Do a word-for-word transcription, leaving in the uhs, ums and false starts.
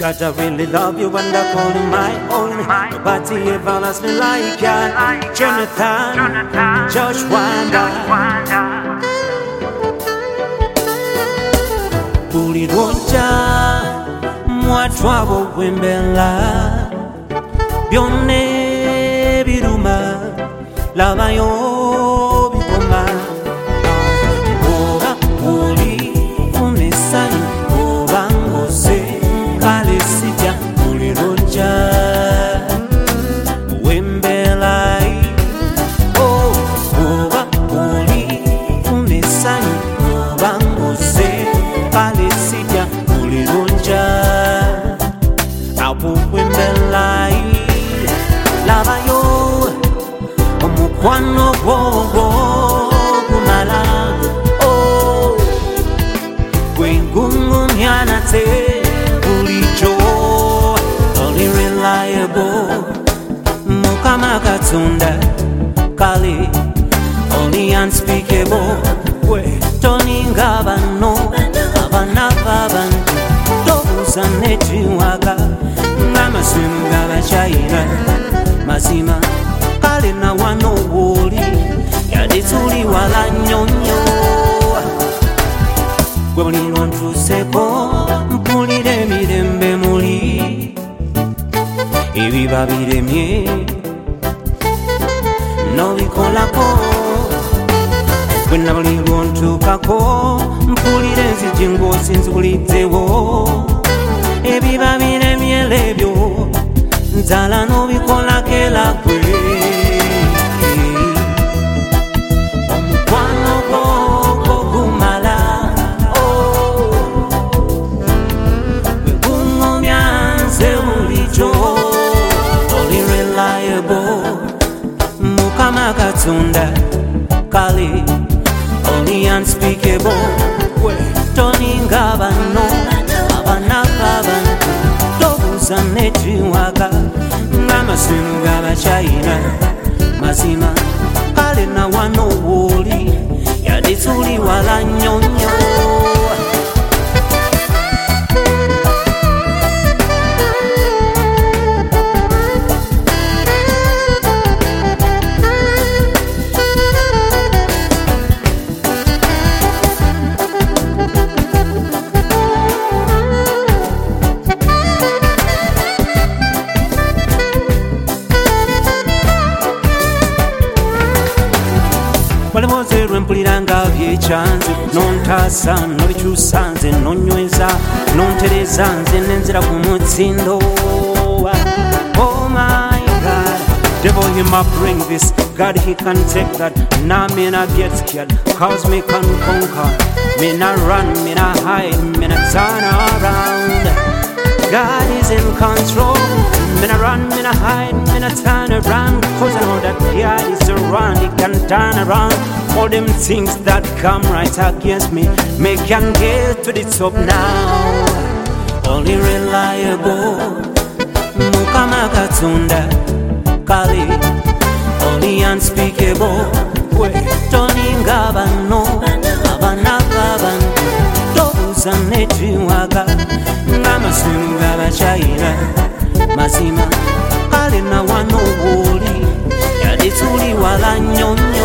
God, I really love you and I call you my own. Nobody ever loves me like you. Jonathan, Josh Wanda. Buliroja, mwatwabo wembela. Byone biruma, labayo bikoma. Oba buli unesani, oba ngose. Kale sija buliroja, wembelai. Oh, oba buli unesani, oba ngose. Kale sija buliroja, abu wembelai. Lava yo, omukwano gwogo kumala. Oh, gwengungu myanate bulijo, only reliable. Mukama katunda kali, only unspeakable. We toninga bano, abana babantu, tobuza nechiwaka. Ngama simuga bachayina. Mazima kale na wano woli yadituli wala nyonyo gwe muliro ntuseko mpulire mirembe muli ebiba biremye nobikolako gwe na muliro ntukako mpulire nzije ng'osinzibuliddewo ebiba biremye lebyo nzala nobikola kela kwe omukwano gwo gumala gwegungomya nze bulijo only reliable Mukama Katonda kale only unspeakable we toninga bano abana babantu tobuza nechiwaka ngama simuga bachayina mazima kale na wano woli yadituli wala nyonyo Walemoze rwempuliranga byechanze nontasa nobichusanze nonyweza nontereza nze nenzira ku mutsindo oh my God devil he might bring this God he can take that now me not get scared cause me can conquer me not run me not hide me not turn around God is in control me not run me not hide me not turn around cause I know that God is around he can turn around all them things that come right against me me can get to the top now only reliable Mukama Katonda kali only unspeakable we toninga bano abana babantu tobuza nechiwaka ngama simuga bachayina mazima kale na wano woli yadituli wala nyonyo